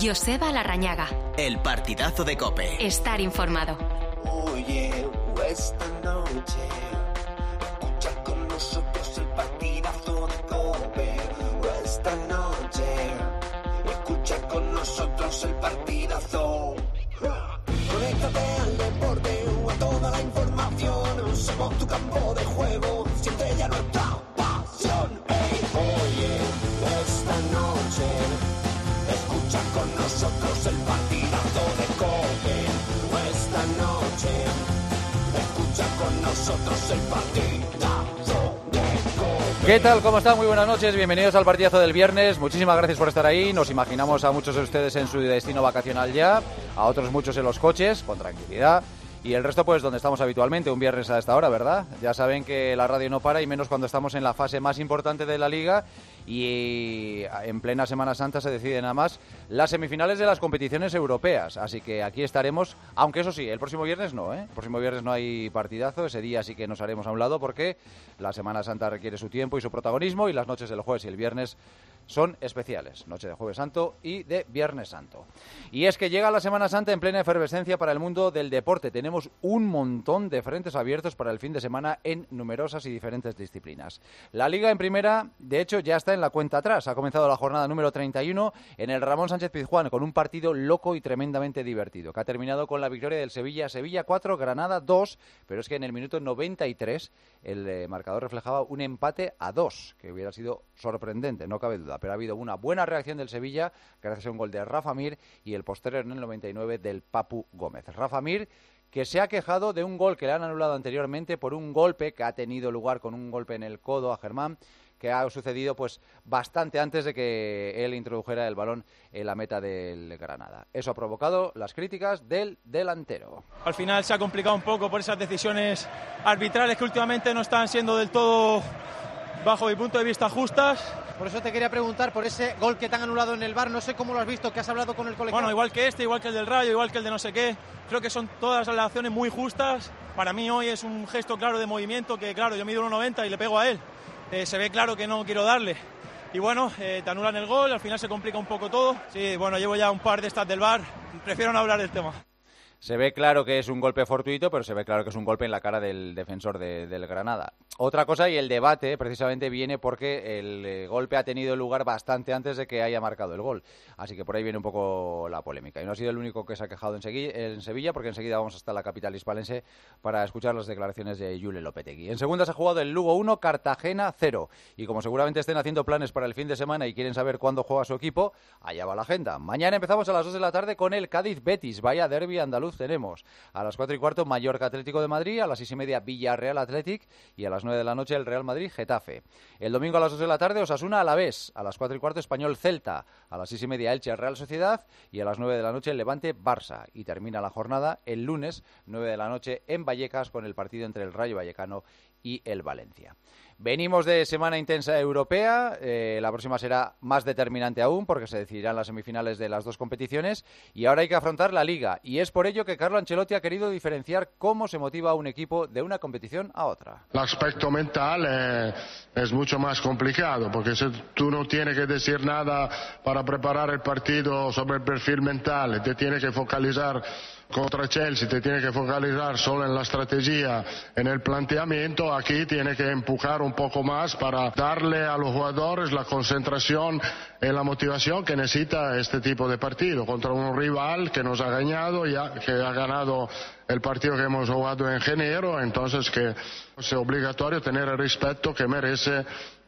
Joseba Larrañaga. El partidazo de COPE. Estar informado. Oye, esta noche escucha con nosotros el partidazo de COPE. Esta noche escucha con nosotros el partidazo. Conéctate al deporte, a toda la información. Somos tu campo de juego, siempre ya nuestra pasión. Hey, oye, esta noche escucha con nosotros el partidazo de COPE. Esta noche escucha con nosotros el partidazo de COPE. ¿Qué tal? ¿Cómo están? Muy buenas noches, bienvenidos al partidazo del viernes. Muchísimas gracias por estar ahí. Nos imaginamos a muchos de ustedes en su destino vacacional ya, a otros muchos en los coches, con tranquilidad. Y el resto, pues, donde estamos habitualmente, un viernes a esta hora, ¿verdad? Ya saben que la radio no para, y menos cuando estamos en la fase más importante de la Liga y en plena Semana Santa se deciden nada más las semifinales de las competiciones europeas. Así que aquí estaremos, aunque eso sí, el próximo viernes no, ¿eh? El próximo viernes no hay partidazo, ese día sí que nos haremos a un lado porque la Semana Santa requiere su tiempo y su protagonismo, y las noches del jueves y el viernes son especiales, noche de Jueves Santo y de Viernes Santo. Y es que llega la Semana Santa en plena efervescencia para el mundo del deporte. Tenemos un montón de frentes abiertos para el fin de semana en numerosas y diferentes disciplinas. La Liga en primera, de hecho, ya está en la cuenta atrás. Ha comenzado la jornada número 31 en el Ramón Sánchez Pizjuán con un partido loco y tremendamente divertido, que ha terminado con la victoria del Sevilla. Sevilla 4, Granada 2, pero es que en el minuto 93 el marcador reflejaba un empate a 2, que hubiera sido sorprendente, no cabe duda. Pero ha habido una buena reacción del Sevilla gracias a un gol de Rafa Mir y el posterior en el 99 del Papu Gómez. Rafa Mir, que se ha quejado de un gol que le han anulado anteriormente por un golpe que ha tenido lugar con un golpe en el codo a Germán, que ha sucedido pues bastante antes de que él introdujera el balón en la meta del Granada. Eso ha provocado las críticas del delantero. Al final se ha complicado un poco por esas decisiones arbitrales que últimamente no están siendo del todo, bajo mi punto de vista, justas. Por eso te quería preguntar por ese gol que te han anulado en el VAR. No sé cómo lo has visto, que has hablado con el colegiado. Bueno, igual que este, igual que el del Rayo, igual que el de no sé qué. Creo que son todas las acciones muy justas. Para mí hoy es un gesto claro de movimiento que, claro, yo mido 1,90 y le pego a él. Se ve claro que no quiero darle. Y bueno, te anulan el gol, al final se complica un poco todo. Sí, bueno, llevo ya un par de estas del VAR. Prefiero no hablar del tema. Se ve claro que es un golpe fortuito, pero se ve claro que es un golpe en la cara del defensor del Granada. Otra cosa, y el debate precisamente viene porque el golpe ha tenido lugar bastante antes de que haya marcado el gol. Así que por ahí viene un poco la polémica. Y no ha sido el único que se ha quejado en Sevilla, porque enseguida vamos hasta la capital hispalense para escuchar las declaraciones de Jule Lopetegui. En segunda se ha jugado el Lugo 1, Cartagena 0. Y como seguramente estén haciendo planes para el fin de semana y quieren saber cuándo juega su equipo, allá va la agenda. Mañana empezamos a las 2 de la tarde con el Cádiz-Betis. Vaya derbi andaluz tenemos. A las 4:15 Mallorca Atlético de Madrid, a las 6:30 Villarreal Athletic y a las 9 de la noche el Real Madrid Getafe. El domingo a las 2 de la tarde Osasuna Alavés, a las 4:15 Español Celta, a las 6:30 Elche Real Sociedad y a las 9 de la noche el Levante Barça. Y termina la jornada el lunes 9 de la noche en Vallecas con el partido entre el Rayo Vallecano y el Valencia. Venimos de semana intensa europea, la próxima será más determinante aún porque se decidirán las semifinales de las dos competiciones y ahora hay que afrontar la Liga, y es por ello que Carlo Ancelotti ha querido diferenciar cómo se motiva a un equipo de una competición a otra. El aspecto mental es mucho más complicado porque si tú no tienes que decir nada para preparar el partido sobre el perfil mental, te tienes que focalizar contra Chelsea, te tiene que focalizar solo en la estrategia, en el planteamiento. Aquí tiene que empujar un poco más para darle a los jugadores la concentración y la motivación que necesita este tipo de partido contra un rival que nos ha ganado, que ha ganado el partido que hemos jugado en enero. Entonces que es obligatorio tener el respeto que merece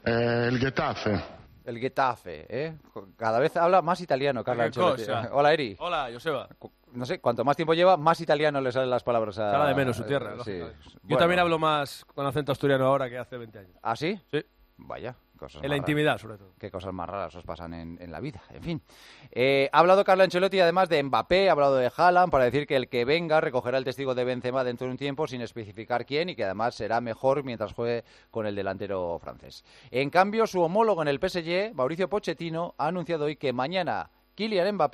el Getafe. El Getafe, ¿eh? Cada vez habla más italiano, Carlo Ancelotti. Hola, Eri. Hola, Joseba. No sé, cuanto más tiempo lleva, más italiano le salen las palabras a... Cada de menos su tierra, sí. Yo también hablo más con acento asturiano ahora que hace 20 años. ¿Ah, sí? Sí. Vaya, cosas en la intimidad, sobre todo. Qué cosas más raras os pasan en la vida. En fin. Ha hablado Carlo Ancelotti además de Mbappé, ha hablado de Haaland, para decir que el que venga recogerá el testigo de Benzema dentro de un tiempo sin especificar quién, y que además será mejor mientras juegue con el delantero francés. En cambio, su homólogo en el PSG, Mauricio Pochettino, ha anunciado hoy que mañana Kylian Mbappé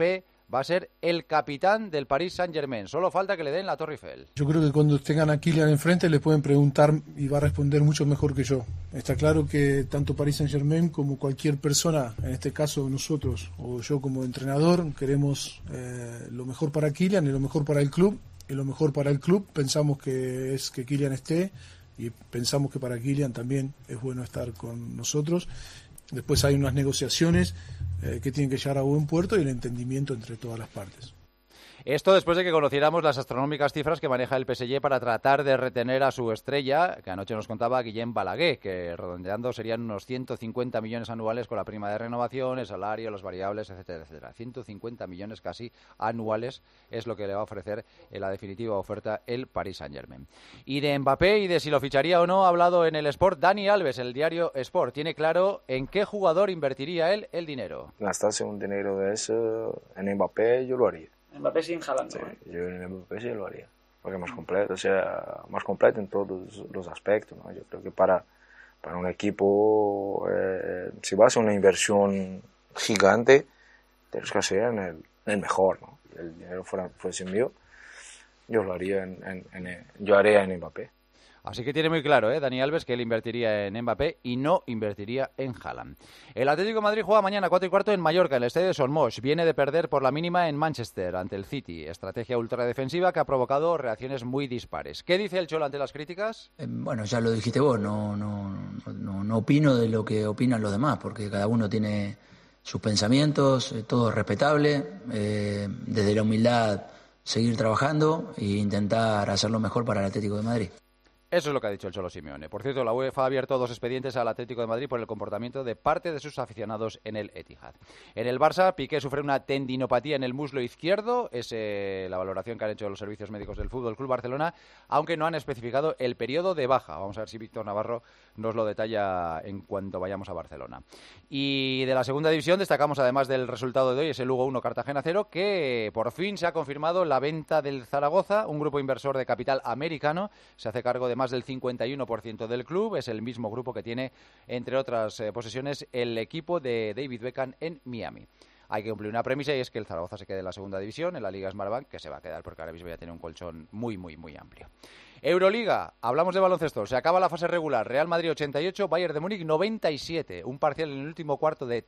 va a ser el capitán del Paris Saint-Germain. Solo falta que le den la Torre Eiffel. Yo creo que cuando tengan a Kylian enfrente le pueden preguntar y va a responder mucho mejor que yo. Está claro que tanto Paris Saint-Germain como cualquier persona, en este caso nosotros o yo como entrenador, queremos lo mejor para Kylian y lo mejor para el club. Y lo mejor para el club pensamos que es que Kylian esté y pensamos que para Kylian también es bueno estar con nosotros. Después hay unas negociaciones que tienen que llegar a buen puerto y el entendimiento entre todas las partes. Esto después de que conociéramos las astronómicas cifras que maneja el PSG para tratar de retener a su estrella, que anoche nos contaba Guillem Balaguer, que redondeando serían unos 150 millones anuales con la prima de renovación, el salario, las variables, etcétera, etcétera. 150 millones casi anuales es lo que le va a ofrecer en la definitiva oferta el Paris Saint-Germain. Y de Mbappé y de si lo ficharía o no ha hablado en el Sport Dani Alves, el diario Sport. Tiene claro en qué jugador invertiría él el dinero. Gastarse un dinero de eso en Mbappé yo lo haría. Mbappé sin Haaland. Sí, yo en Mbappé sí lo haría. Porque más completo, o sea, más completo en todos los aspectos, ¿no? Yo creo que para un equipo, si vas a una inversión gigante, tienes que hacer en el mejor, ¿no? Si el dinero fuese mío, yo lo haría yo haría en Mbappé. Así que tiene muy claro, Dani Alves, que él invertiría en Mbappé y no invertiría en Haaland. El Atlético de Madrid juega mañana 4:15 en Mallorca, en el estadio de Son Moix. Viene de perder por la mínima en Manchester ante el City. Estrategia ultradefensiva que ha provocado reacciones muy dispares. ¿Qué dice el Cholo ante las críticas? Bueno, ya lo dijiste vos, no opino de lo que opinan los demás, porque cada uno tiene sus pensamientos, todo es respetable. Desde la humildad seguir trabajando e intentar hacer lo mejor para el Atlético de Madrid. Eso es lo que ha dicho el Cholo Simeone. Por cierto, la UEFA ha abierto 2 expedientes al Atlético de Madrid por el comportamiento de parte de sus aficionados en el Etihad. En el Barça, Piqué sufre una tendinopatía en el muslo izquierdo. Es la valoración que han hecho los servicios médicos del Fútbol Club Barcelona, aunque no han especificado el periodo de baja. Vamos a ver si Víctor Navarro nos lo detalla en cuanto vayamos a Barcelona. Y de la segunda división destacamos, además del resultado de hoy, es el Lugo 1, Cartagena 0, que por fin se ha confirmado la venta del Zaragoza. Un grupo inversor de capital americano se hace cargo de más del 51% del club. Es el mismo grupo que tiene, entre otras posesiones, el equipo de David Beckham en Miami. Hay que cumplir una premisa y es que el Zaragoza se quede en la segunda división, en la Liga Smartbank, que se va a quedar porque ahora mismo ya tiene un colchón muy, muy, muy amplio. Euroliga, hablamos de baloncesto. Se acaba la fase regular. Real Madrid 88, Bayern de Múnich 97. Un parcial en el último cuarto de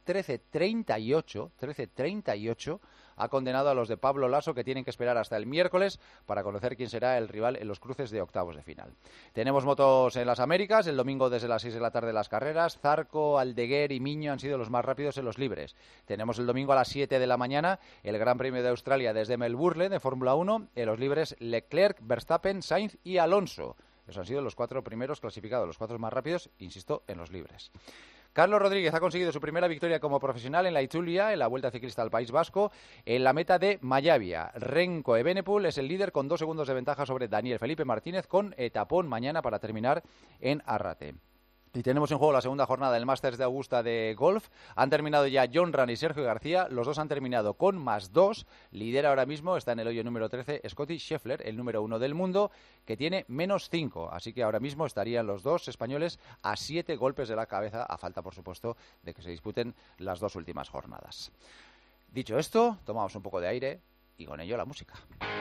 13-38. Ha condenado a los de Pablo Lasso, que tienen que esperar hasta el miércoles para conocer quién será el rival en los cruces de octavos de final. Tenemos motos en las Américas. El domingo desde las 6 de la tarde las carreras. Zarco, Aldeguer y Miño han sido los más rápidos en los libres. Tenemos el domingo a las 7 de la mañana el Gran Premio de Australia desde Melbourne de Fórmula 1. En los libres Leclerc, Verstappen, Sainz y Alonso. Esos han sido los 4 primeros clasificados, los 4 más rápidos, insisto, en los libres. Carlos Rodríguez ha conseguido su primera victoria como profesional en la Itzulia, en la Vuelta Ciclista al País Vasco, en la meta de Mayavia. Renko Evenepoel es el líder con 2 segundos de ventaja sobre Daniel Felipe Martínez, con etapón mañana para terminar en Arrate. Y tenemos en juego la segunda jornada del Masters de Augusta de golf. Han terminado ya John Ram y Sergio García. Los dos han terminado con +2. Lidera ahora mismo, está en el hoyo número 13, Scottie Scheffler, el número 1 del mundo, que tiene -5. Así que ahora mismo estarían los dos españoles a 7 golpes de la cabeza, a falta, por supuesto, de que se disputen las 2 últimas jornadas. Dicho esto, tomamos un poco de aire y con ello la música.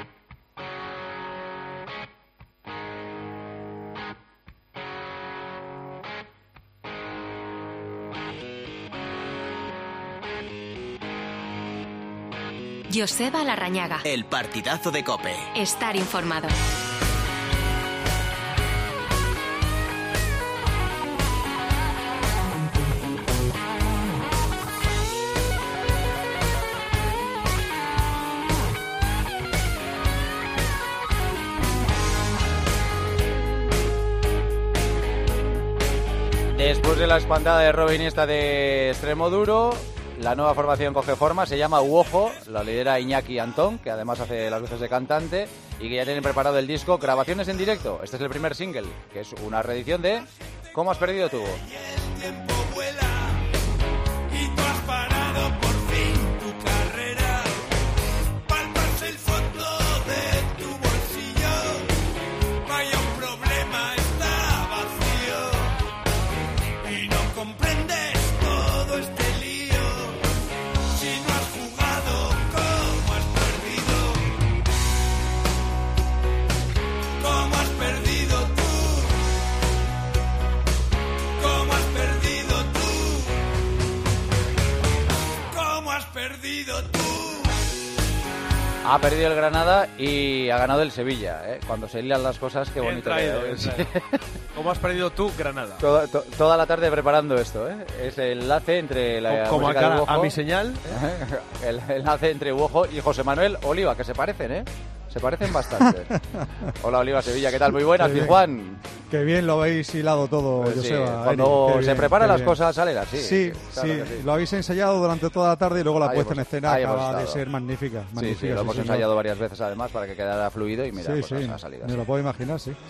Joseba Larrañaga. El partidazo de COPE. Estar informado. Después de la espantada de Robin Iniesta de Extremoduro, la nueva formación coge forma, se llama Uojo, la lidera Iñaki Antón, que además hace las veces de cantante, y que ya tienen preparado el disco Grabaciones en directo. Este es el primer single, que es una reedición de ¿Cómo has perdido tu voz? Ha perdido el Granada y ha ganado el Sevilla, ¿eh? Cuando se hilan las cosas, qué bonito. ¿Cómo has perdido tú, Granada? Toda la tarde preparando esto, ¿eh? Es el enlace entre la como música de Uojo, a mi señal. el enlace entre Uojo y José Manuel Oliva, que se parecen, ¿eh? Se parecen bastante. Hola, Oliva Sevilla, ¿qué tal? Muy buenas, Juan. Qué bien lo habéis hilado todo, Pues Joseba. sí, cuando se preparan las cosas salen así. Sí, claro sí, que sí. Lo habéis ensayado durante toda la tarde y luego la puesta en escena acaba de ser magnífica. Sí, lo hemos ensayado varias veces además para que quedara fluido y mira, pues ha salido así. Me lo puedo imaginar, sí.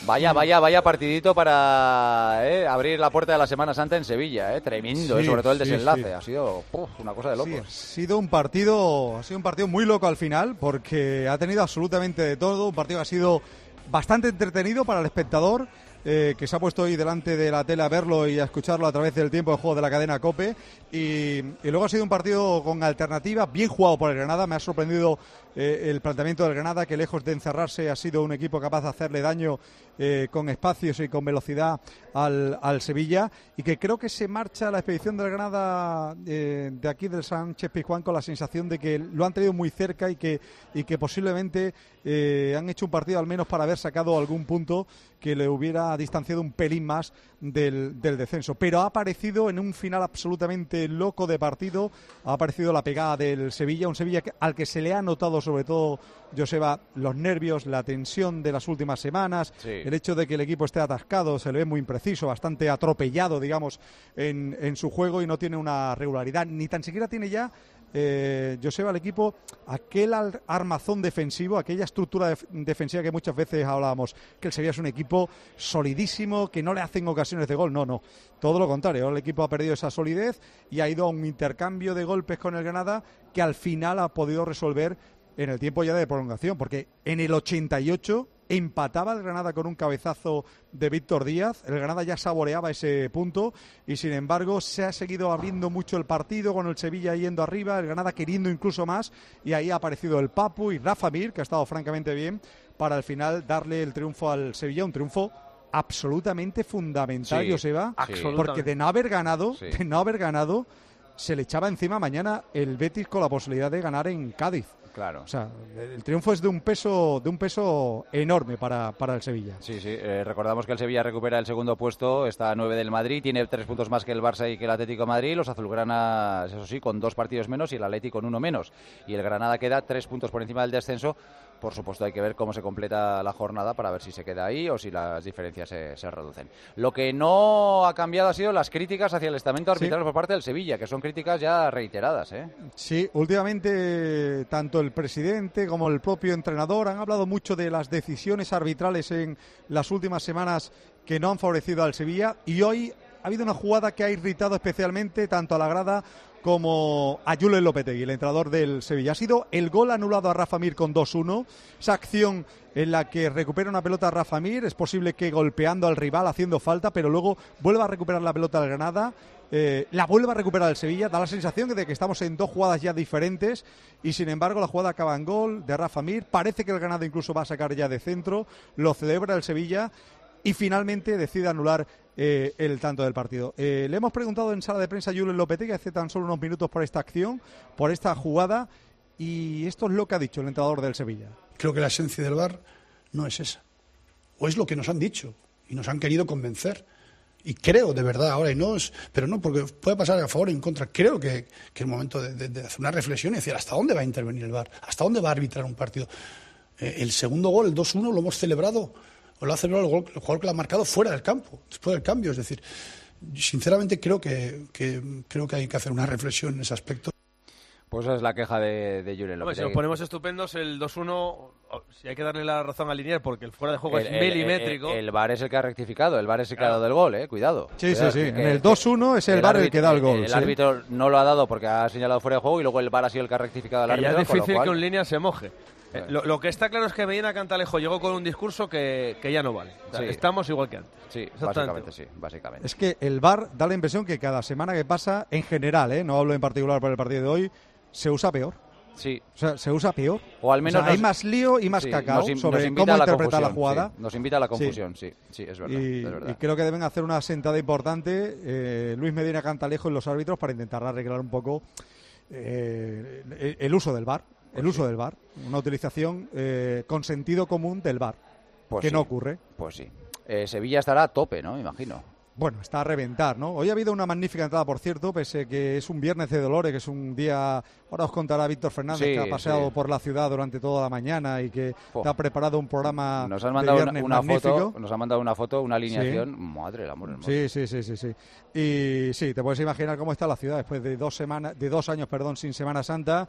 Vaya partidito para abrir la puerta de la Semana Santa en Sevilla, tremendo, sobre todo el desenlace, ha sido una cosa de locos. Sí, ha sido un partido muy loco al final porque ha tenido absolutamente de todo, un partido que ha sido bastante entretenido para el espectador, que se ha puesto hoy delante de la tele a verlo y a escucharlo a través del tiempo de juego de la cadena COPE, y luego ha sido un partido con alternativa, bien jugado por el Granada. Me ha sorprendido el planteamiento del Granada, que lejos de encerrarse ha sido un equipo capaz de hacerle daño con espacios y con velocidad al Sevilla, y que creo que se marcha la expedición del Granada de aquí del Sánchez Pizjuán con la sensación de que lo han tenido muy cerca y que posiblemente han hecho un partido al menos para haber sacado algún punto que le hubiera distanciado un pelín más del descenso. Pero ha aparecido en un final absolutamente loco de partido, ha aparecido la pegada del Sevilla, un Sevilla al que se le ha notado sobre todo, Joseba, los nervios, la tensión de las últimas semanas, el hecho de que el equipo esté atascado, se le ve muy impreciso, bastante atropellado, digamos, en su juego, y no tiene una regularidad, ni tan siquiera tiene ya, Joseba, el equipo, aquel armazón defensivo, aquella estructura defensiva que muchas veces hablábamos, que el Sevilla es un equipo solidísimo, que no le hacen ocasiones de gol. No, todo lo contrario, el equipo ha perdido esa solidez y ha ido a un intercambio de golpes con el Granada que al final ha podido resolver en el tiempo ya de prolongación, porque en el 88 empataba el Granada con un cabezazo de Víctor Díaz. El Granada ya saboreaba ese punto y sin embargo se ha seguido abriendo mucho el partido, con el Sevilla yendo arriba, el Granada queriendo incluso más, y ahí ha aparecido el Papu y Rafa Mir, que ha estado francamente bien, para al final darle el triunfo al Sevilla, un triunfo absolutamente fundamental, Joseba, porque de no haber ganado, se le echaba encima mañana el Betis con la posibilidad de ganar en Cádiz. Claro. O sea, el triunfo es de un peso enorme para el Sevilla. Sí. Recordamos que el Sevilla recupera el segundo puesto, está a 9 del Madrid, tiene 3 puntos más que el Barça y que el Atlético de Madrid, los azulgranas, eso sí, con 2 partidos menos y el Atlético con 1 menos. Y el Granada queda 3 puntos por encima del descenso. Por supuesto, hay que ver cómo se completa la jornada para ver si se queda ahí o si las diferencias se reducen. Lo que no ha cambiado ha sido las críticas hacia el estamento arbitral por parte del Sevilla, que son críticas ya reiteradas, ¿eh? Sí, últimamente tanto el presidente como el propio entrenador han hablado mucho de las decisiones arbitrales en las últimas semanas que no han favorecido al Sevilla, y hoy ha habido una jugada que ha irritado especialmente tanto a la grada como a Julen Lopetegui, el entrenador del Sevilla. Ha sido el gol anulado a Rafa Mir con 2-1, esa acción en la que recupera una pelota a Rafa Mir, es posible que golpeando al rival, haciendo falta, pero luego vuelve a recuperar la pelota al Granada, la vuelve a recuperar el Sevilla. Da la sensación de que estamos en 2 jugadas ya diferentes y sin embargo la jugada acaba en gol de Rafa Mir. Parece que el Granada incluso va a sacar ya de centro, lo celebra el Sevilla y finalmente decide anular el tanto del partido. Le hemos preguntado en sala de prensa a Julen Lopetegui hace tan solo unos minutos por esta acción, por esta jugada, y esto es lo que ha dicho el entrenador del Sevilla. Creo que la esencia del VAR no es esa, o es lo que nos han dicho y nos han querido convencer, y creo de verdad ahora, y no es, pero no porque puede pasar a favor o en contra, creo que es el momento de hacer una reflexión y decir hasta dónde va a intervenir el VAR, hasta dónde va a arbitrar un partido. El segundo gol, el 2-1, lo hemos celebrado, o lo ha celebrado el jugador que lo ha marcado fuera del campo, después del cambio. Es decir, sinceramente creo que hay que hacer una reflexión en ese aspecto. Pues esa es la queja de Julen Lopetegui. Si nos ponemos estupendos, el 2-1, si hay que darle la razón a Linier, porque el fuera de juego es milimétrico. El VAR es el que ha rectificado, el VAR es el que ha dado el gol, cuidado. Sí. En el 2-1 es el VAR el que da el gol. El árbitro no lo ha dado porque ha señalado fuera de juego y luego el VAR ha sido el que ha rectificado al árbitro. Ya es difícil que un línea se moje. Lo que está claro es que Medina Cantalejo llegó con un discurso que ya no vale. O sea, estamos igual que antes. Sí, básicamente. Es que el VAR da la impresión que cada semana que pasa, en general, no hablo en particular por el partido de hoy, se usa peor. Sí. O sea, se usa peor. O al menos hay más lío y más cacao sobre cómo interpretar la jugada. Nos invita a la confusión, sí, es verdad. Y creo que deben hacer una sentada importante Luis Medina Cantalejo y los árbitros para intentar arreglar un poco el uso del VAR el uso del VAR, una utilización con sentido común del VAR, que no ocurre. Pues sí. Sevilla estará a tope, ¿no? Imagino. Bueno, está a reventar, ¿no? Hoy ha habido una magnífica entrada, por cierto, pese que es un viernes de dolores, que es un día... Ahora os contará Víctor Fernández, que ha paseado por la ciudad durante toda la mañana y que te ha preparado un programa nos han mandado de viernes una magnífico. foto, nos han mandado una foto, una alineación. Sí. Madre del amor hermoso. Sí. Y sí, te puedes imaginar cómo está la ciudad después de 2 años sin Semana Santa.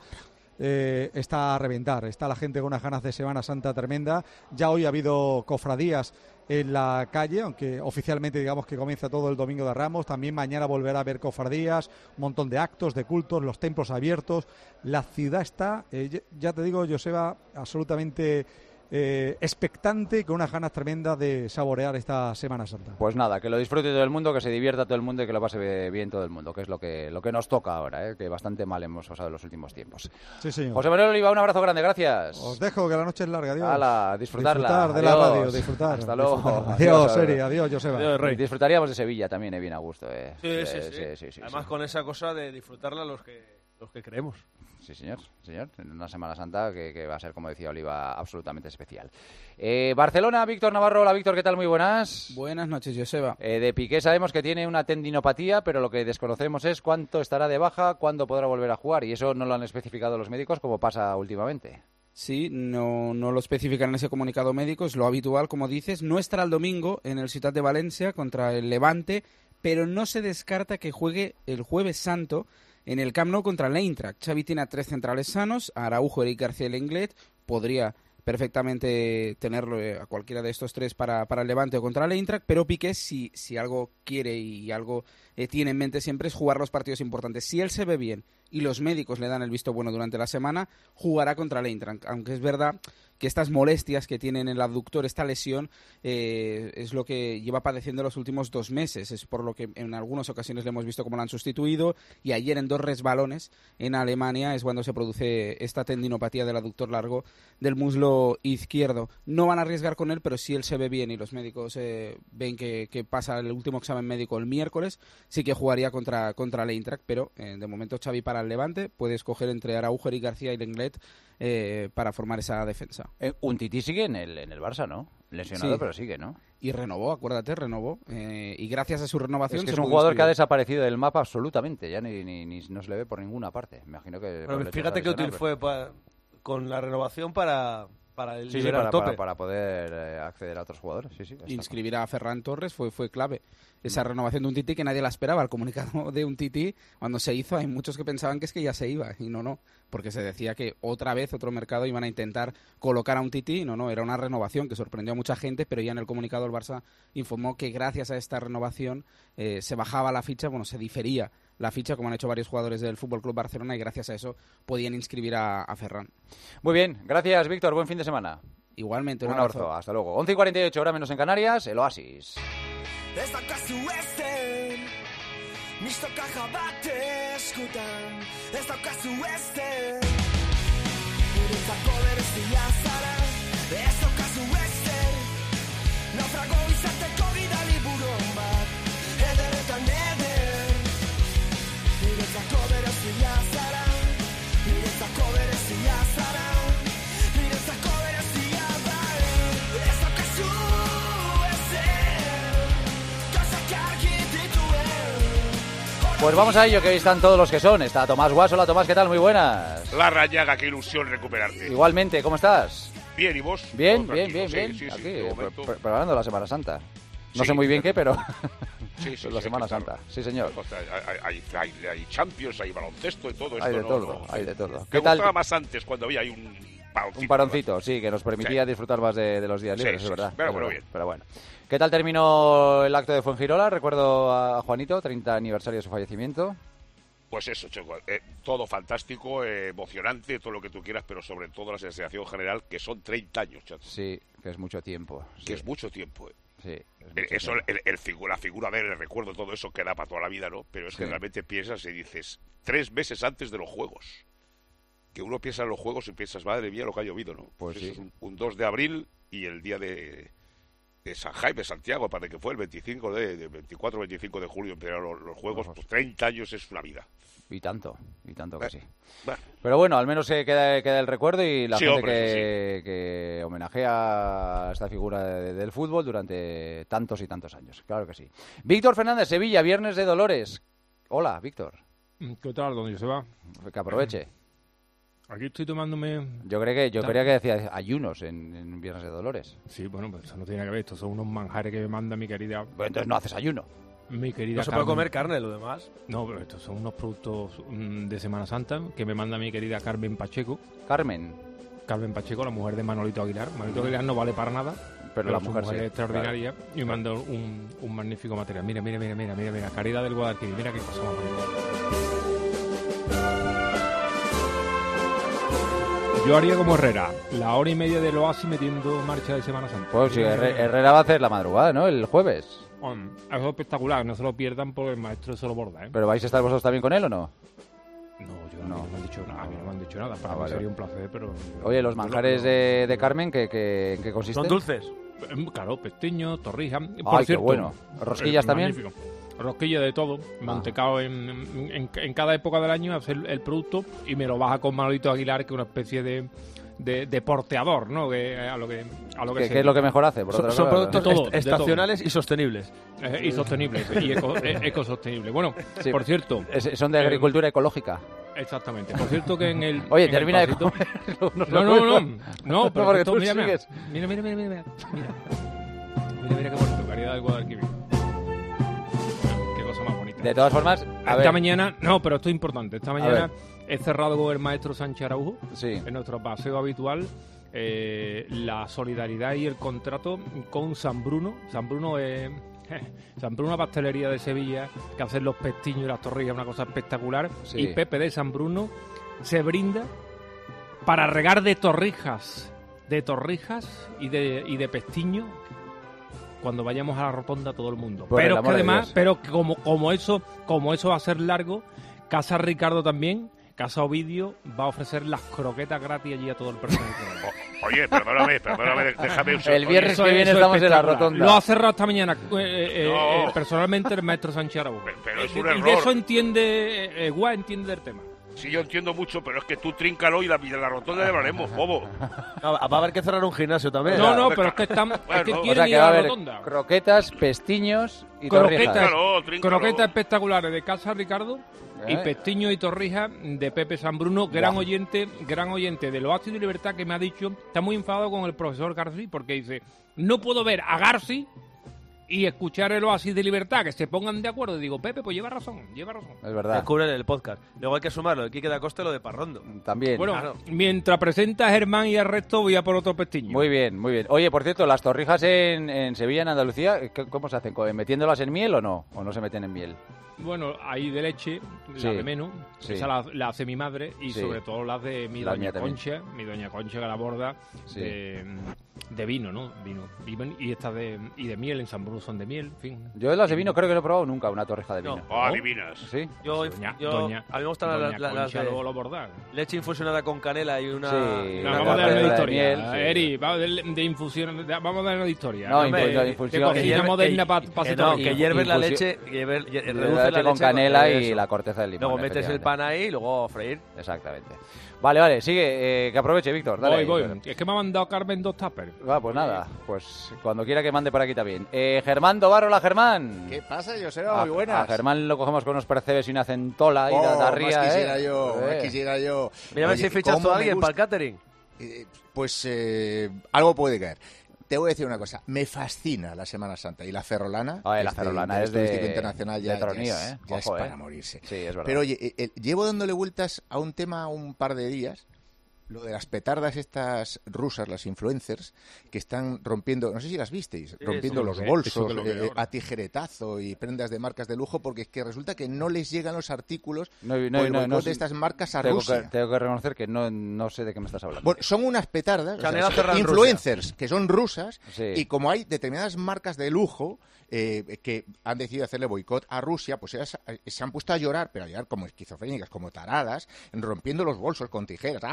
Está a reventar, está la gente con unas ganas de Semana Santa tremenda. Ya hoy ha habido cofradías en la calle, aunque oficialmente digamos que comienza todo el Domingo de Ramos. También mañana volverá a haber cofradías, un montón de actos, de cultos, los templos abiertos. La ciudad está, ya te digo, Joseba, absolutamente expectante, con unas ganas tremendas de saborear esta Semana Santa. Pues nada, que lo disfrute todo el mundo, que se divierta todo el mundo y que lo pase bien todo el mundo, que es lo que nos toca ahora, que bastante mal hemos pasado en los últimos tiempos. Sí, señor. José Manuel Oliva, un abrazo grande, gracias. Os dejo, que la noche es larga, adiós. Hala, disfrutarla. Disfrutar de la radio, disfrutar. Hasta luego. Adiós, Seri, adiós, Joseba. Adiós, Rey. Disfrutaríamos de Sevilla también, bien a gusto. Sí. Además con esa cosa de disfrutarla los que creemos. Sí, señor. En una Semana Santa que va a ser, como decía Oliva, absolutamente especial. Barcelona, Víctor Navarro. Hola, Víctor, ¿qué tal? Muy buenas. Buenas noches, Joseba. De Piqué sabemos que tiene una tendinopatía, pero lo que desconocemos es cuánto estará de baja, cuándo podrá volver a jugar, y eso no lo han especificado los médicos, como pasa últimamente. Sí, no lo especifican en ese comunicado médico, es lo habitual, como dices. No estará el domingo en el Ciutat de Valencia contra el Levante, pero no se descarta que juegue el Jueves Santo en el Camp Nou contra el Eintracht. Xavi tiene a 3 centrales sanos, a Araujo, Eric García y Lenglet. Podría perfectamente tenerlo a cualquiera de estos 3 para el Levante o contra el Eintracht, pero Piqué, si algo quiere y algo tiene en mente siempre, es jugar los partidos importantes. Si él se ve bien y los médicos le dan el visto bueno durante la semana, jugará contra el Eintracht, aunque es verdad que estas molestias que tiene en el abductor, esta lesión, es lo que lleva padeciendo los últimos 2 meses. Es por lo que en algunas ocasiones le hemos visto cómo lo han sustituido, y ayer en 2 resbalones en Alemania es cuando se produce esta tendinopatía del aductor largo del muslo izquierdo. No van a arriesgar con él, pero si él se ve bien y los médicos ven que pasa el último examen médico el miércoles, sí que jugaría contra el Eintracht, pero de momento Xavi para el Levante puede escoger entre Araujo, Eric García y Lenglet para formar esa defensa. Un Tití sigue en el Barça, ¿no? Lesionado, sí, pero sigue, ¿no? Y renovó, acuérdate, y gracias a su renovación... Es que es un jugador que ha desaparecido del mapa absolutamente, ya ni no se le ve por ninguna parte. Me imagino que... Pero fíjate qué útil fue con la renovación para el tope. Para poder acceder a otros jugadores. Inscribir a Ferran Torres fue clave. Esa renovación de un Tití que nadie la esperaba. El comunicado de un Tití, cuando se hizo, hay muchos que pensaban que es que ya se iba, y no, porque se decía que otra vez, otro mercado, iban a intentar colocar a un Tití, no, era una renovación que sorprendió a mucha gente, pero ya en el comunicado el Barça informó que gracias a esta renovación se bajaba la ficha, se difería la ficha, como han hecho varios jugadores del FC Barcelona, y gracias a eso podían inscribir a Ferran. Muy bien, gracias, Víctor, buen fin de semana. Igualmente, un abrazo. Hasta luego. 11:48, hora menos en Canarias, el Oasis. Ez daukazu ezen, mistoka jabate eskutan. Ez daukazu ezen, guretzako berezia zara. Ez daukazu ezen, naufrago izateko bidali buron bat. Ederretan eder, guretzako berezia zara. Guretzako berezia zara. Guretzako berezia bai. Ez daukazu Pues vamos a ello, que hoy están todos los que son. Está Tomás Guas. Hola, Tomás, ¿qué tal? Muy buenas. La Rañaga, qué ilusión recuperarte. Igualmente, ¿cómo estás? Bien, ¿y vos? Bien. Sí, aquí, preparando la Semana Santa. No sé muy bien qué, pero la Semana Santa. Sí, señor. Hay Champions, hay baloncesto y todo esto. Hay de todo. ¿Qué tal? Me gustaba más antes, cuando había un paroncito. Un paroncito, sí, que nos permitía disfrutar más de los días libres, es verdad. Pero bueno. ¿Qué tal terminó el acto de Fuengirola? Recuerdo a Juanito, 30 aniversario de su fallecimiento. Pues eso, Checo, todo fantástico, emocionante, todo lo que tú quieras, pero sobre todo la sensación general que son 30 años, chato. Sí, que es mucho tiempo. Que es mucho tiempo, Sí. Eso, la figura de él, el recuerdo, todo eso queda para toda la vida, ¿no? Pero es que realmente piensas y dices, 3 meses antes de los Juegos. Que uno piensa en los Juegos y piensas, madre mía, lo que ha llovido, ¿no? Pues sí. Es un 2 de abril y el día de San Jaime, Santiago, para que fue el 24-25 de julio empezaron los Juegos, pues 30 años es una vida. Y tanto que sí. Pero bueno, al menos queda el recuerdo y la gente que homenajea a esta figura del fútbol durante tantos y tantos años. Claro que sí. Víctor Fernández, Sevilla, Viernes de Dolores. Hola, Víctor. ¿Qué tal, don Joseba? Que aproveche. Aquí estoy tomándome... Yo creía que decía ayunos en Viernes de Dolores. Sí, bueno, pues eso no tiene que ver. Estos son unos manjares que me manda mi querida... Pues entonces no haces ayuno. Mi querida no se puede comer carne, lo demás. No, pero estos son unos productos de Semana Santa que me manda mi querida Carmen Pacheco. Carmen Pacheco, la mujer de Manolito Aguilar. Manolito Aguilar no vale para nada, pero la mujer es extraordinaria, claro. Y me manda un magnífico material. Mira, Caridad del Guadalquivir, mira qué cosa más bonita. Yo haría como Herrera, la hora y media del oasis metiendo marcha de Semana Santa. Pues sí, Herrera va a hacer la madrugada, ¿no? El jueves. Es espectacular, no se lo pierdan porque el maestro se lo borda, ¿eh? ¿Pero vais a estar vosotros también con él o no? No, no me han dicho nada. A mí no me han dicho nada. Para mí sería un placer, pero... Oye, los manjares de Carmen, ¿qué consisten? ¿Son dulces? Claro, pestiño, torrija. Por cierto, qué bueno. ¿Rosquillas también? Magnífico. Rosquilla de todo, mantecado en cada época del año, hacer el producto y me lo baja con Manolito Aguilar, que es una especie de porteador, ¿no? ¿Qué es lo que mejor hace? Son productos estacionales y sostenibles. Y sostenibles, y ecosostenibles. Bueno, sí, por cierto... Son de agricultura ecológica. Exactamente. Por cierto que en el... Oye, termina de comer. No, pero porque esto, tú mira qué bonito, Caridad del Guadalquivir. Qué cosa más bonita. De todas formas, mañana... No, pero esto es importante. Esta mañana he cerrado con el maestro Sánchez Araujo, en nuestro paseo habitual, la solidaridad y el contrato con San Bruno. San Bruno es... San Bruno, una pastelería de Sevilla que hacen los pestiños y las torrijas, una cosa espectacular. Sí. Y Pepe de San Bruno se brinda para regar de torrijas y de pestiño cuando vayamos a la rotonda todo el mundo. Por pero que además, como eso va a ser largo, Casa Ricardo también, Casa Ovidio va a ofrecer las croquetas gratis allí a todo el personal. Oye, perdóname, déjame un segundo. El viernes que viene estamos en la rotonda. Lo ha cerrado esta mañana personalmente el maestro Sánchez Araujo. Pero es un error. Y de eso entiende del tema. Sí, yo entiendo mucho, pero es que tú tríncalo y la rotonda le hablaremos, bobo. Va a haber que cerrar un gimnasio también. No, pero es que quieren ir a la rotonda. Croquetas, pestiños y torrijas. Croquetas espectaculares de Casa Ricardo. Y pestiño y torrija de Pepe San Bruno, gran oyente del Oasis de Libertad, que me ha dicho, está muy enfadado con el profesor García, porque dice, no puedo ver a García y escuchar el Oasis de Libertad, que se pongan de acuerdo. Y digo, Pepe, pues lleva razón. Es verdad. Descubren el podcast. Luego hay que sumarlo, de Quique da Costa y lo de Parrondo. También. Bueno, claro. Mientras presenta a Germán y al resto, voy a por otro pestiño. Muy bien. Oye, por cierto, las torrijas en Sevilla, en Andalucía, ¿cómo se hacen? ¿Metiéndolas en miel o no? ¿O no se meten en miel? Bueno, hay de leche, la de menos, esa la hace mi madre y sobre todo las de mi doña Concha que la borda de vino, ¿no? Y estas de miel, en San Bruno son de miel, en fin. Yo las de vino creo que no he probado nunca una torrija de vino. No, adivinas. ¿Sí? A mí me gustan las de lo bordar. Leche infusionada con canela y una... Sí, vamos a darle una historia. Eri, vamos a darle una historia. No, infusión. Cocina moderna para que hierves la leche, la con canela y la corteza del limón. Luego metes el pan ahí y luego freír. Exactamente. Vale, sigue, que aproveche, Víctor. Dale, voy. Es que me ha mandado Carmen 2 tuppers. Pues nada, pues cuando quiera que mande por aquí también. Germán Dobar, hola Germán. ¿Qué pasa, Joseba? Muy buenas. A Germán lo cogemos con unos percebes y una centola y la ría. Más quisiera yo. Mira a ver si fichas tú a alguien para el catering. Algo puede caer. Te voy a decir una cosa, me fascina la Semana Santa y la ferrolana. La ferrolana es de internacional ya, tronío, ya es para morirse. Sí, es verdad. Pero oye, llevo dándole vueltas a un tema un par de días, lo de las petardas estas rusas, las influencers, que están rompiendo, no sé si las visteis, rompiendo los bolsos a tijeretazo y prendas de marcas de lujo, porque es que resulta que no les llegan los artículos de estas marcas a Rusia. Tengo que reconocer que no sé de qué me estás hablando. Bueno, son unas petardas, influencers, que son rusas, y como hay determinadas marcas de lujo que han decidido hacerle boicot a Rusia, pues ellas se han puesto a llorar, pero a llorar como esquizofrénicas, como taradas, rompiendo los bolsos con tijeras.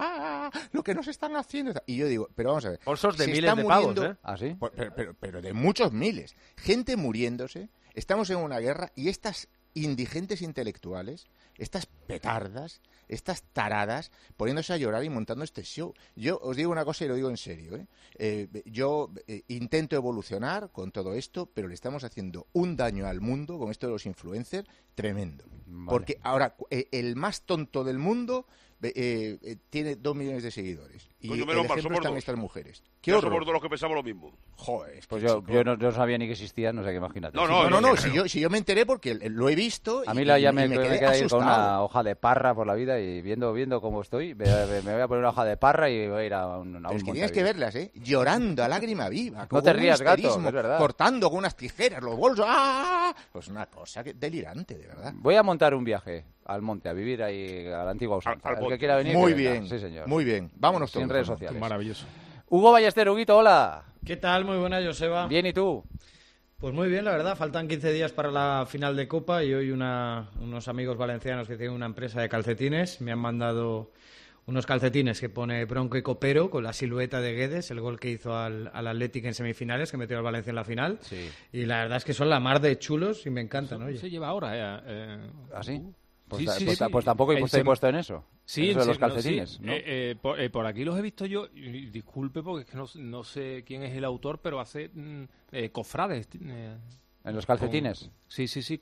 lo que nos están haciendo. Y yo digo, pero vamos a ver. Bolsos de se miles está de pavos, muriendo, ¿eh? ¿Ah, sí? Pero de muchos miles. Gente muriéndose, estamos en una guerra y estas indigentes intelectuales, estas petardas, estas taradas, poniéndose a llorar y montando este show. Yo os digo una cosa y lo digo en serio, yo intento evolucionar con todo esto, pero le estamos haciendo un daño al mundo con esto de los influencers tremendo. Vale. Porque ahora el más tonto del mundo tiene 2 millones de seguidores. Y Coño, el menos mal, ejemplo somos están dos. estas mujeres. Ya ¡Qué somos horror! todos los que pensamos lo mismo. Joder, Pues yo no sabía ni que existían, no sé qué, imagínate. No, si yo me enteré porque lo he visto. A mí y ya me quedé queda ir con asustado. una hoja de parra por la vida y viendo cómo estoy, me voy a poner una hoja de parra y voy a ir a un Es que tienes que verlas, llorando a lágrima viva. No te con un rías, gato, histerismo, es verdad. cortando con unas tijeras los bolsos. ¡Ah! Pues una cosa delirante, de verdad. Voy a montar un viaje al monte, a vivir ahí a la antigua usanza. El que quiera venir, Muy que venga. bien, Sí, señor. muy bien. Vámonos Sin todos. redes sociales. Maravilloso. Hugo Ballester, Huguito, hola. ¿Qué tal? Muy buena, Joseba. Bien, ¿y tú? Pues muy bien, la verdad. Faltan 15 días para la final de Copa y hoy unos amigos valencianos que tienen una empresa de calcetines me han mandado unos calcetines que pone Bronco y Copero con la silueta de Guedes, el gol que hizo al Athletic en semifinales, que metió al Valencia en la final. Sí. Y la verdad es que son la mar de chulos y me encantan. Eso Oye. se lleva ahora. ¿Ah, sí? Pues tampoco he puesto en eso. Sí, eso de los sí, calcetines. no, sí. ¿no? Por aquí los he visto yo, y disculpe porque es que no sé quién es el autor, pero hace cofrades. ¿En los calcetines? Sí. Sí.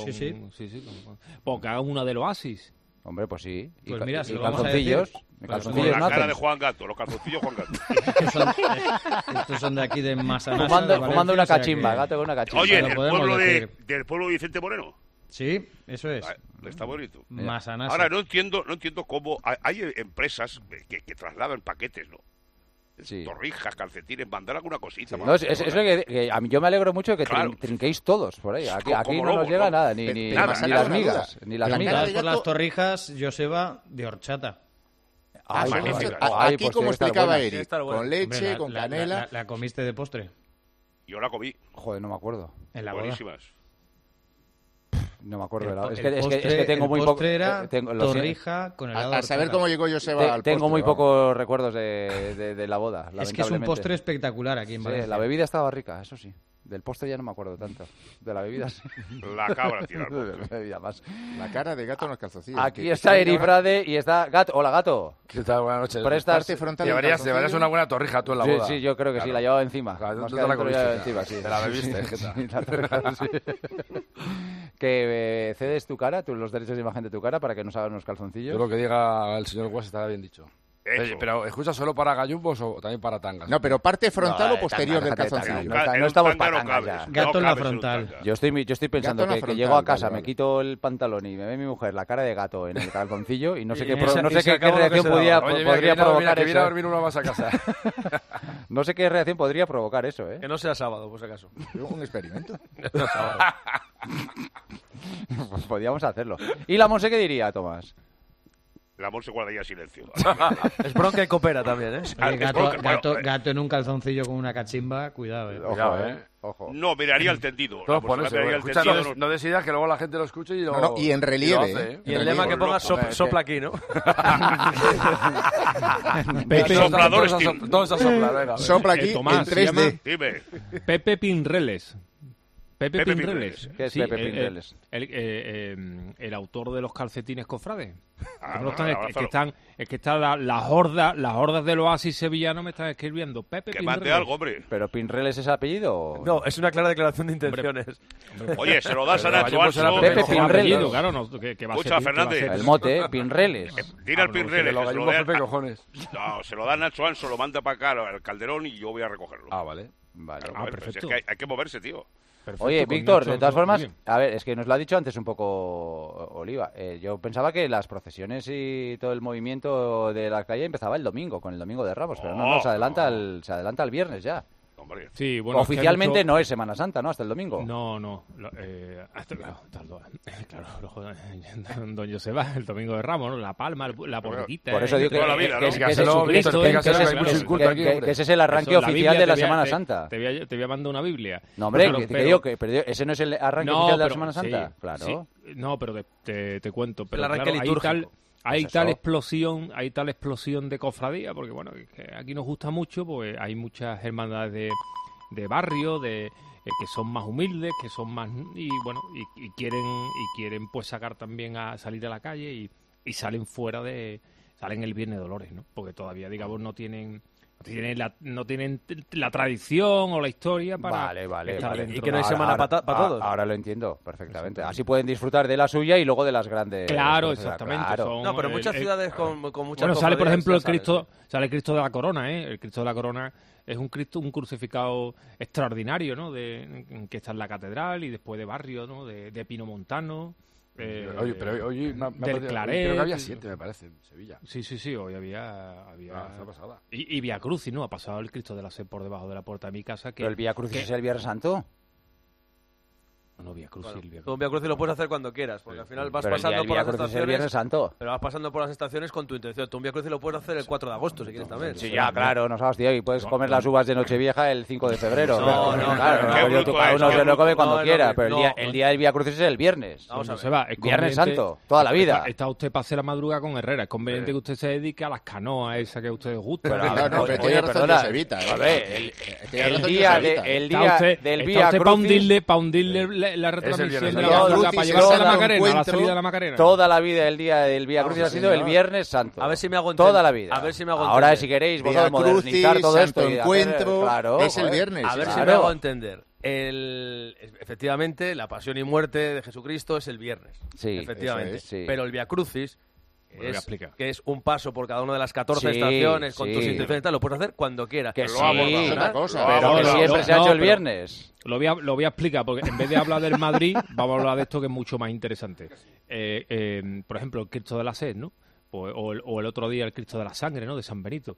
Porque hagan una del Oasis. Hombre, pues sí. Pues mira, y se lo vamos a calzoncillos. decir. Calzoncillos La no cara hacen. de Juan Gato, los calzoncillos Juan Gato. Estos son de aquí de Masanasa. Fumando una cachimba, gato con una cachimba. Oye, Lo el podemos pueblo decir. del pueblo de Vicente Moreno. Sí, eso es. Está bonito. Masanasa. Ahora, no entiendo cómo hay empresas que trasladan paquetes, ¿no? Sí. Torrijas, calcetines, mandar alguna cosita. No, es que a mí yo me alegro mucho de que Claro. trinquéis todos por ahí. Aquí Como no nos lobos, llega ¿no? nada, ni las migas. Ni las migas. Por las torrijas, Joseba, de horchata. Ay, magnífica. ay, Aquí, pues como tiene que estar explicaba buena. Eric, con leche, Hombre, con canela. ¿La comiste de postre? Yo la comí. Joder, no me acuerdo. En la boda. Buenísimas. No me acuerdo. El Es que postre- tengo muy el poco. postre era tengo, lo siento. torrija con helado de A saber horchata. cómo llegó Joseba al Tengo postre, muy vamos. pocos recuerdos de la boda, Es que es un lamentablemente. postre espectacular aquí en Sí, Valencia. la bebida estaba rica, eso sí. Del postre ya no me acuerdo tanto. De la bebida sí. La cabra tira al De postre. la bebida más. La cara de gato en los calzoncillos. Aquí Que está ahora- Eri Frade y está Gato. Hola, Gato. ¿Qué tal? Buenas noches. Prestas... Parte frontal del Llevarías calzoncillo. una buena torrija tú en la Sí, boda. sí, yo creo que sí, Claro. la llevaba encima. Claro, Más tú que te la adentro, comiste, llevaba ya. encima, sí. Te la bebiste, Sí, jeta. sí, la torrija, sí. Que cedes tu cara, los derechos de imagen de tu cara para que nos hagan unos calzoncillos. Yo lo que diga el señor Guas estará bien dicho. Eso. Pero ¿escucha solo para gallumbos o también para tangas? No, pero parte frontal No, o posterior del tanga, déjate de calzoncillo. tanga. En No un estamos tanga para no tangas cabes. ya. Gato en la cabes un frontal. tanga. Yo estoy pensando Gato en la que frontal, llego a casa, vale, me vale. quito el pantalón y me ve mi mujer la cara de gato en el calzoncillo y no sé Y qué, esa- no y sé se qué acabó lo que reacción se daba. Oye, mira, podría provocar que viene a eso. dormir uno más a casa. No sé qué reacción podría provocar eso, ¿eh? Que no sea sábado, por si acaso. Un experimento. Pues podríamos hacerlo. ¿Y la Monse qué diría, Tomás? La Monse guardaría silencio. Es bronca y coopera también, ¿eh? Oye, es bronca, bueno, gato en un calzoncillo con una cachimba, cuidado. Ojo, Ojo. No, miraría el tendido. Todos La Monse ponerse. miraría el Escucha, tendido, no decidas que luego la gente lo escuche y lo. No, y en relieve, lo hace, ¿eh? Y el lema que ponga sopla aquí, ¿no? Pepe, Soplador Todos a Steam. todos a soplar, venga. Sopla aquí Tomás, en se llama- 3D. Dime. Pepe Pinreles. Pepe Pepe Pinreles. Pinreles. ¿Qué es Sí, Pepe Pinreles? El autor de los calcetines cofrades. Ah, No están- bueno, es que están las hordas del Oasis sevillano me están escribiendo. Pepe Que Pinreles. mande algo, hombre. ¿Pero Pinreles es apellido? o- No, es una clara declaración de intenciones. Oye, se lo das a Pero Nacho vayamos a la Anso. Pepe Ojo, Pinreles. apellido, claro, no, que va a Escucha, ser- que va a Fernández. ser- El mote, Pinreles. Dile al no, Pinreles. Que lo que se lo gallumbos dé Pepe, a- cojones. No, se lo da Nacho Anso, lo manda para acá al Calderón y yo voy a recogerlo. Ah, vale. Vale. Claro, pues perfecto. es que hay que moverse, tío. Perfecto, Oye, con Víctor, Nacho de todas Anso, formas, bien. a ver, es que nos lo ha dicho antes un poco Oliva. Yo pensaba que las procesiones y todo el movimiento de la calle empezaba el domingo, con el Domingo de Ramos, pero no, se adelanta al viernes ya. Hombre. Sí, bueno, es que hay Oficialmente mucho- no es Semana Santa, ¿no? Hasta el domingo. No. Don Joseba, el domingo de Ramos, ¿no? La palma, la porquita. Por eso digo que, toda la vida, ¿no? que ese Dígaselo, es Víctor, dígaselo, que hay mucho inculto aquí, hombre. que ese es el arranque Eso, la oficial Biblia, de la te voy a- Semana te- Santa. Te voy a mandar una Biblia. No, hombre, Claro, que digo que pero ese no es el arranque No, oficial de la pero- Semana Santa. sí, Claro. sí. No, pero te cuento. Pero El arranque claro, litúrgico. hay tal explosión de cofradía, porque bueno, que aquí nos gusta mucho, pues hay muchas hermandades de barrio, que son más humildes, que son más y bueno, y quieren pues sacar también a salir a la calle y salen salen el Viernes de Dolores, ¿no? Porque todavía, digamos, no tienen la tradición o la historia para estar dentro. Y que no hay semana para todos. Ahora lo entiendo perfectamente. Así pueden disfrutar de la suya y luego de las grandes. Claro, exactamente. Claro. No, pero muchas ciudades con muchas. Bueno, sale por ejemplo el Cristo de la Corona, ¿eh? El Cristo de la Corona es un crucificado extraordinario, ¿no? Que está en la catedral y después de barrio, ¿no? De Pino Montano. Oye, pero hoy del Claret, creo que había 7, me parece, en Sevilla. Sí, hoy había y Vía Crucis, ¿no? Ha pasado el Cristo de la Sed por debajo de la puerta de mi casa. ¿Pero el Vía Crucis es el Viernes Santo? No, Vía Crucis. Bueno, tú Vía Crucis lo puedes hacer cuando quieras, porque al final vas pasando por las estaciones. El Viernes Santo. Pero vas pasando por las estaciones con tu intención. Tú un Vía Crucis lo puedes hacer el 4 de agosto, si quieres también. Sí, ya, claro, no sabes, tío, y puedes comer las uvas de Nochevieja el 5 de febrero. No, claro, cada uno se lo come cuando quiera, pero el día del Vía Crucis es el viernes. Vamos a ver. Viernes Santo, toda la vida. Está usted para hacer la madrugada con Herrera. Es conveniente que usted se dedique a las canoas esas que a ustedes gustan. Oye, perdona. El día del Vía Crucis. Para hundirle la retransmisión de la llevarse a la Macarena, a la salida de la Macarena. Toda la vida el día del Vía Crucis ha sido el Viernes Santo. A ver si me hago entender. Toda la vida. A ver si me hago Ahora, si queréis, vosotros modernizar todo esto. Encuentro, claro, es el viernes. A ver si me hago entender. Efectivamente, la pasión y muerte de Jesucristo es el viernes. Sí, efectivamente. Sí. Pero el Vía Crucis, que es un paso por cada una de las 14 estaciones con tus intenciones y tal, lo puedes hacer cuando quieras. Que pero que siempre se ha hecho el viernes. Lo voy a explicar, porque en vez de hablar del Madrid, vamos a hablar de esto que es mucho más interesante. Por ejemplo, el Cristo de la Sed, ¿no? O el otro día el Cristo de la Sangre, ¿no? De San Benito.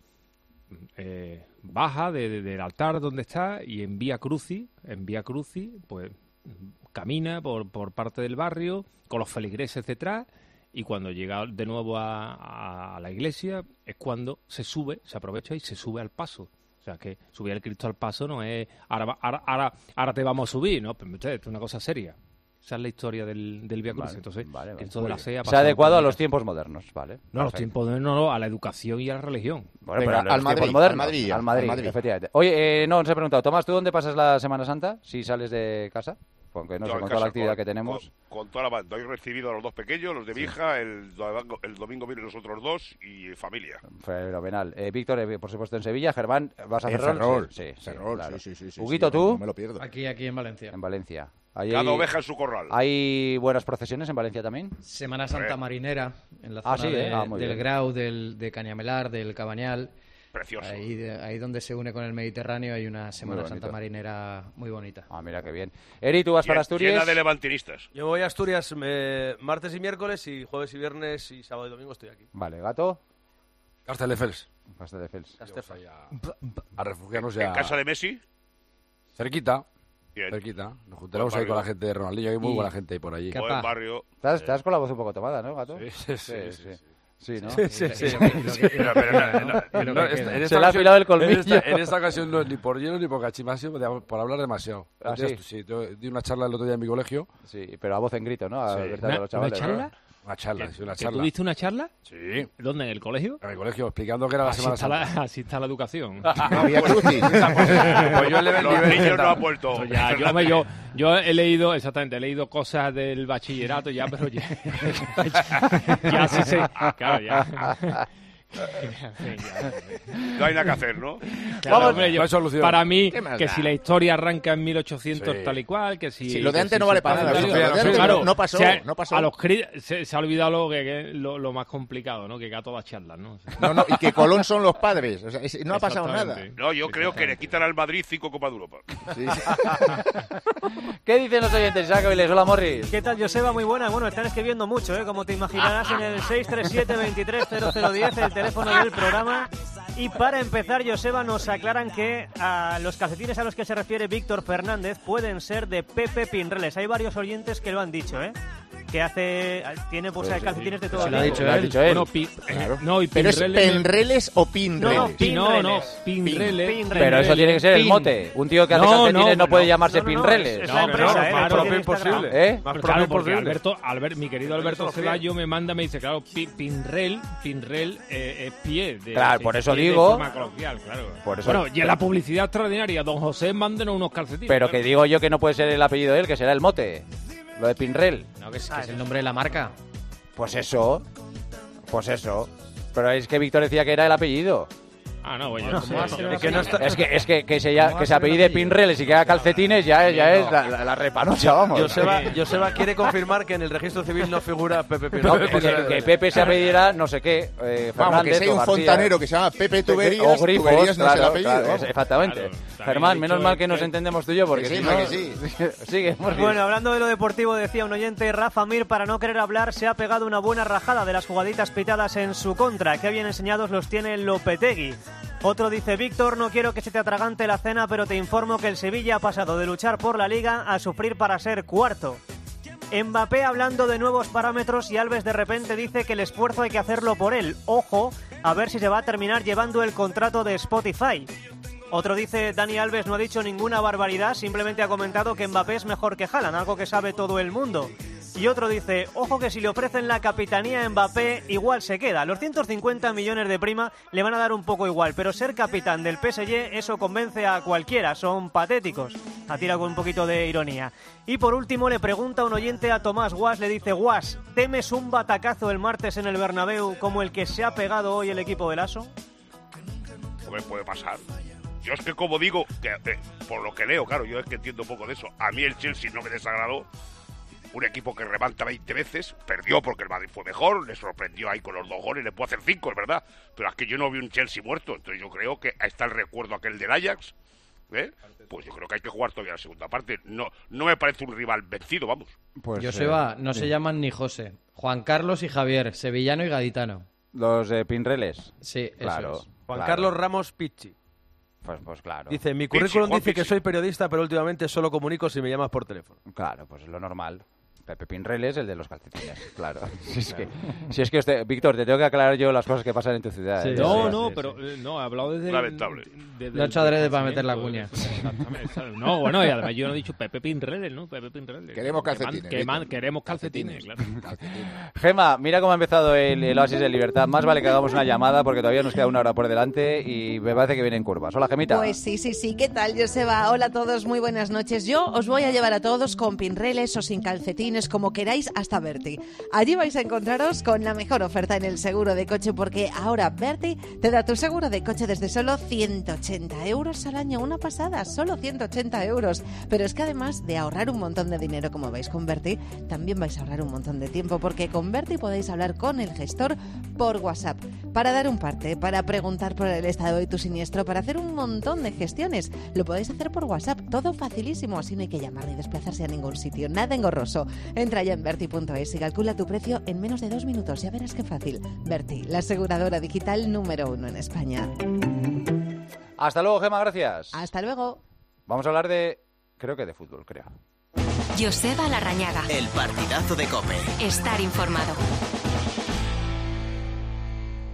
Baja del altar donde está y en Vía Crucis, pues camina por parte del barrio con los feligreses detrás, y cuando llega de nuevo a la iglesia es cuando se aprovecha y se sube al paso. O sea, que subir el Cristo al paso no es ahora te vamos a subir, ¿no? Pero esto es una cosa seria. Esa es la historia del Vía Crucis. Entonces, Cristo de la Sed se ha adecuado a los tiempos modernos, ¿vale? No, a los tiempos modernos, no, a la educación y a la religión. Bueno, pero al Madrid, efectivamente. Oye, no, os he preguntado, Tomás, ¿tú dónde pasas la Semana Santa? Si sales de casa, porque no sé, con toda la actividad que tenemos. Con toda la banda. Hoy he recibido a los dos pequeños, los de mi hija, el domingo vienen los otros dos y familia. Fenomenal. Víctor, por supuesto, en Sevilla. Germán, ¿vas a Ferrol? Sí, claro. Sí. Huguito, ¿tú? No me lo pierdo. Aquí en Valencia. En Valencia. Cada oveja en su corral. ¿Hay buenas procesiones en Valencia también? Semana Santa Marinera, en la zona del Grau, de Cañamelar, del Cabañal. Precioso. Ahí donde se une con el Mediterráneo hay una Semana Santa Marinera muy bonita. Ah, mira qué bien. Eri, ¿tú vas para Asturias? Llena de levantinistas. Yo voy a Asturias martes y miércoles, y jueves y viernes y sábado y domingo estoy aquí. Vale, ¿Gato? Castelldefels. A refugiarnos ya. ¿En casa de Messi? Cerquita. Bien. Cerquita. Nos juntaremos ahí con la gente de Ronaldinho. Hay muy buena gente ahí por allí. Buen barrio. Estás con la voz un poco tomada, ¿no, Gato? Sí, ¿no? Sí. Se le ha afilado el colmillo. En esta ocasión no es ni por lleno ni por cachimasio, por hablar demasiado. Sí, di una charla el otro día en mi colegio. Sí, pero a voz en grito, ¿no? ¿Una charla? Una charla. ¿Tuviste una charla? Sí. ¿Dónde? ¿En el colegio? En el colegio, explicando que era la Semana Santa. Así está la educación. Había Crucis. Pues yo los niños no han vuelto. Yo he leído cosas del bachillerato ya, pero ya sí sé. Claro, ya. No hay nada que hacer, ¿no? Claro, hombre, para mí, que si la historia arranca en 1800 tal y cual, que si... lo de antes no vale para nada. No pasó. A los se ha olvidado lo más complicado, ¿no? Que queda todas charlas, ¿no? No, y que Colón son los padres. O sea, no ha pasado nada. No, yo creo que le quitan al Madrid 5 Copas de Europa. Sí. ¿Qué dicen los oyentes, Isaac Avilés? Hola, Morris. ¿Qué tal, Joseba? Muy buena. Bueno, están escribiendo mucho, como te imaginarás, en el 637-230010, el teléfono del programa. Y para empezar, Joseba, nos aclaran que a los calcetines a los que se refiere Víctor Fernández pueden ser de Pepe Pinreles. Hay varios oyentes que lo han dicho, que tiene bolsa de calcetines de todo lo ha dicho él. Bueno, Claro. no, y ¿Pero es Penreles o Pinreles? No, Pinreles. Pero eso tiene que ser el mote. Un tío que hace calcetines no puede llamarse Pinreles. Es la empresa, más propio imposible. Más propio imposible. Mi querido Alberto Ceballo me manda, me dice, claro, Pinrel es pie. Claro, por eso digo. Por eso, bueno, y en la publicidad extraordinaria, don José, mándenos unos calcetines. Pero que digo yo que no puede ser el apellido de él, que será el mote. Lo de Pinrel. No, que es el nombre de la marca. Pues eso. Pero es que Víctor decía que era el apellido. Ah, no, bueno, es que se apellide Pinreles y que haga calcetines ya es la repanocha, vamos. Joseba quiere confirmar que en el registro civil no figura Pepe Pinreles. No, que Pepe se apellidirá no sé qué, vamos, que si hay un fontanero que se llama Pepe Tuberías, o Grifos, Tuberías no es el apellido. Claro, exactamente. Germán, menos mal que nos entendemos tú y yo, porque si no... Sigue, bueno, hablando de lo deportivo, decía un oyente, Rafa Mir, para no querer hablar, se ha pegado una buena rajada de las jugaditas pitadas en su contra. Qué bien enseñados los tiene Lopetegui. Otro dice, Víctor, no quiero que se te atragante la cena, pero te informo que el Sevilla ha pasado de luchar por la Liga a sufrir para ser cuarto. Mbappé hablando de nuevos parámetros y Alves de repente dice que el esfuerzo hay que hacerlo por él. Ojo, a ver si se va a terminar llevando el contrato de Spotify. Otro dice, Dani Alves no ha dicho ninguna barbaridad, simplemente ha comentado que Mbappé es mejor que Haaland, algo que sabe todo el mundo. Y otro dice, ojo que si le ofrecen la capitanía a Mbappé, igual se queda. Los 150 millones de prima le van a dar un poco igual, pero ser capitán del PSG, eso convence a cualquiera, son patéticos. Ha tirado con un poquito de ironía. Y por último le pregunta un oyente a Tomás Guas, le dice, Guas, ¿temes un batacazo el martes en el Bernabéu como el que se ha pegado hoy el equipo del ASO? Hombre, puede pasar. Yo es que, como digo, que por lo que leo, claro, yo es que entiendo un poco de eso. A mí el Chelsea no me desagradó. Un equipo que remanta 20 veces, perdió porque el Madrid fue mejor, le sorprendió ahí con los 2 goles, le puede hacer 5, es verdad. Pero es que yo no vi un Chelsea muerto, entonces yo creo que ahí está el recuerdo aquel del Ajax, pues yo creo que hay que jugar todavía la segunda parte. No me parece un rival vencido, vamos. Pues, Joseba, no se llaman ni José. Juan Carlos y Javier, sevillano y gaditano. Los Pinreles. Sí, claro. Eso es. Juan Carlos Ramos Pichi. Pues claro. Dice, mi currículum dice que soy periodista, pero últimamente solo comunico si me llamas por teléfono. Claro, pues es lo normal. Pepe Pinreles, el de los calcetines, claro. Si es que usted, Víctor, te tengo que aclarar yo las cosas que pasan en tu ciudad. Sí, pero he hablado desde... Lamentable. No he hecho adrede para meter la cuña. Exactamente. No, bueno, y además yo no he dicho Pepe Pinreles, ¿no? Pepe Pinreles. Queremos calcetines. Queremos calcetines, claro. Gema, mira cómo ha empezado el Oasis de Libertad. Más vale que hagamos una llamada porque todavía nos queda 1 hora por delante y me parece que vienen curvas. Hola, Gemita. Pues sí. ¿Qué tal, Joseba? Hola a todos, muy buenas noches. Yo os voy a llevar a todos con Pinreles o sin calcetines, como queráis, hasta Berti. Allí vais a encontraros con la mejor oferta en el seguro de coche, porque ahora Berti te da tu seguro de coche desde solo 180 euros al año. Una pasada, solo 180 euros. Pero es que además de ahorrar un montón de dinero, como veis con Berti, también vais a ahorrar un montón de tiempo, porque con Berti podéis hablar con el gestor por WhatsApp, para dar un parte, para preguntar por el estado de tu siniestro, para hacer un montón de gestiones. Lo podéis hacer por WhatsApp, todo facilísimo, así no hay que llamar ni desplazarse a ningún sitio, nada engorroso. Entra ya en Berti.es y calcula tu precio en menos de 2 minutos. Ya verás qué fácil. Berti, la aseguradora digital número 1 en España. Hasta luego, Gema, gracias. Hasta luego. Vamos a hablar de fútbol, creo. Joseba Larrañaga. El partidazo de COPE. Estar informado.